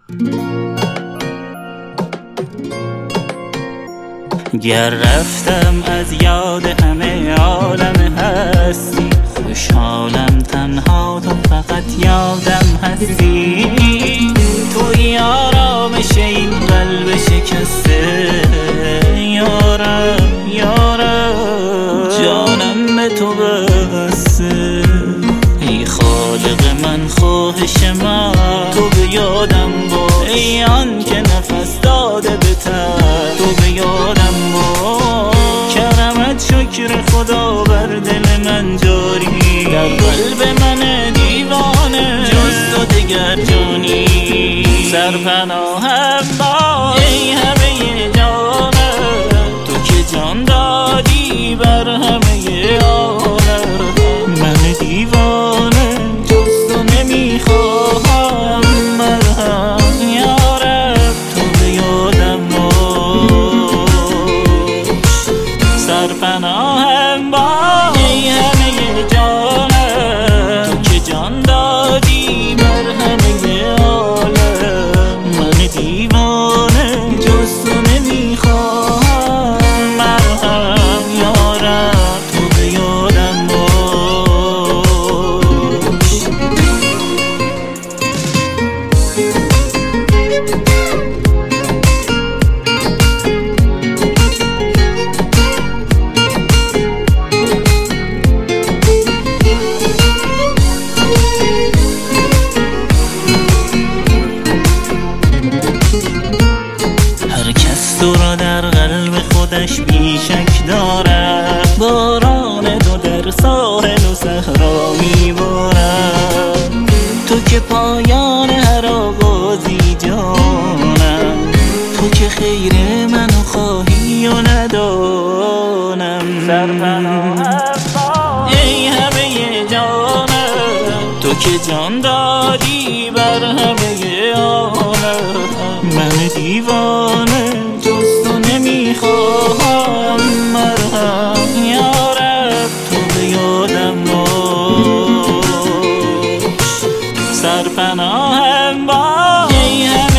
گر رفتم از یاد همه عالم هستی، خوشحالم تنها تو فقط یادم هستی. توی آرامش این قلب شکسته، یارم یارم جانم به تو بسته. ای خالق من خواهش من تو به یادم باش، ای آن که نفس داده به تن تو به یادم باش. کرمت شکر خدا بر دل من جاری، در قلب من دیوانه جز تو دگر جانی. سرپناهم باش ای همه جانم، تو که جان دادی بر همه عالم. من دیوانه جز تو نمیخواهم مرهم، یارب تو به یادم باش. سرپناهم باش ای همه جانم، تو که جان دادی بر همه عالم. من دیوانه جز تو نمیخواهم مرهم، یارب تو به یادم باش. تو را در قلب خودش بیشک دارد، باران تو در ساحل و صحرا میبارد. تو که پایان هر آغازی جانم، تو که خیر منو خواهی و ندانم. سرپناهم ای همه جانم، تو که جان دادی بر همه عالم. من دیوانه جز تو نمیخواهم مرهم، یارب تو به یادم باش. سرپناهم باش ای